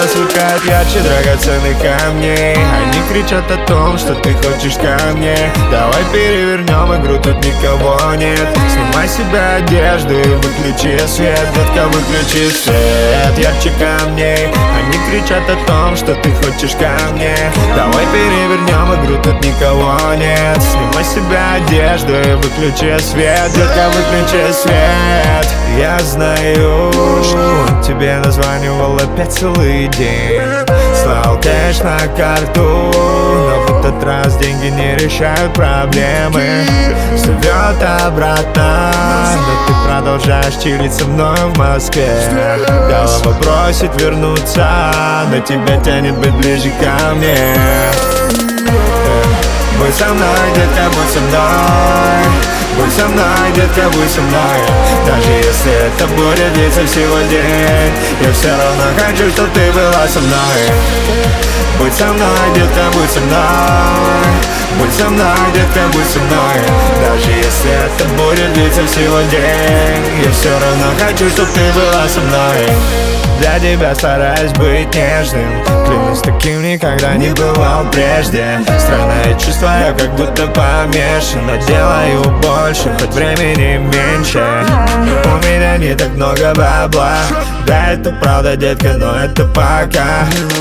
сверкают ярче драгоценных камней. Они кричат о том, что ты хочешь ко мне. Давай перевернем игру, тут никого нет. Снимай с себя одежду и выключи свет. Детка, выключи свет ярче камней. Они кричат о том, что ты хочешь ко мне. Давай перевернем игру, тут никого нет. Снимай с себя одежду и выключи свет. Детка, выключи свет. Я знаю, тебе названивал опять целый день. Слал кэш на карту, но в этот раз деньги не решают проблемы. Зовет обратно, но ты продолжаешь чилить со мной в Москве. Голова просит вернуться, но тебя тянет быть ближе ко мне. Будь со мной, детка, будь со мной. Будь со мной, детка, будь со мной. Даже если это будет длиться всего день, я все равно хочу, чтоб ты была со мной. Будь со мной, детка, будь со мной. Будь со мной, детка, будь со мной. Даже если это будет длиться всего день, я все равно хочу, чтоб ты была со мной. Для тебя стараюсь быть нежным. Клянусь, таким никогда не бывал прежде. Странное чувство, я как будто помешан. Но делаю больше, хоть времени меньше. У меня не так много бабла. Да, это правда, детка, но это пока.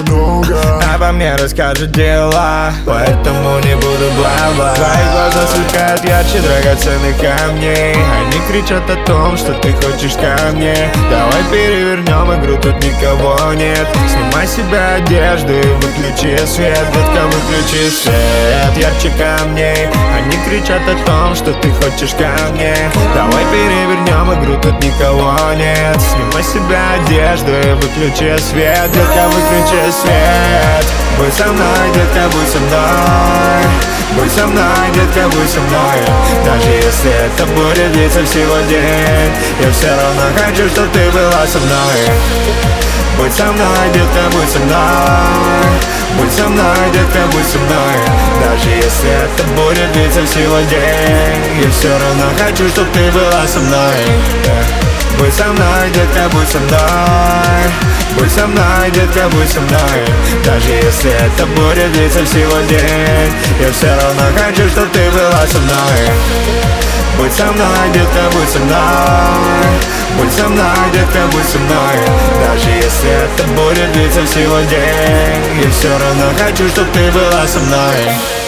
Обо мне расскажут дела, поэтому не буду бла-бла. Твои глаза сверкают ярче драгоценных камней. Они кричат о том, что ты хочешь ко мне. Давай перевернем игру, тут никого нет. Снимай с себя одежду и выключи свет. Детка, выключи свет ярче камней. Они кричат о том, что ты хочешь ко мне. Давай перевернем игру, тут никого нет. Снимай с себя одежду и выключи свет. Детка, выключи свет. Будь со мной, детка, будь со мной. Будь со мной, детка, будь со мной. Даже если это будет длиться всего день, я все равно хочу, чтоб ты была со мной. Будь со мной, детка, будь со мной. Будь со мной, детка, будь со мной. Даже если это будет длиться всего день, я все равно хочу, чтоб ты была со мной. Будь со мной, детка, будь со мной. Будь со мной, детка, будь со мной. Даже если это будет длиться всего день, я все равно хочу, чтоб ты была со мной. Будь со мной, детка, будь со мной. Будь со мной, детка, будь со мной. Даже если это будет длиться всего день, я все равно хочу, чтоб ты была со мной.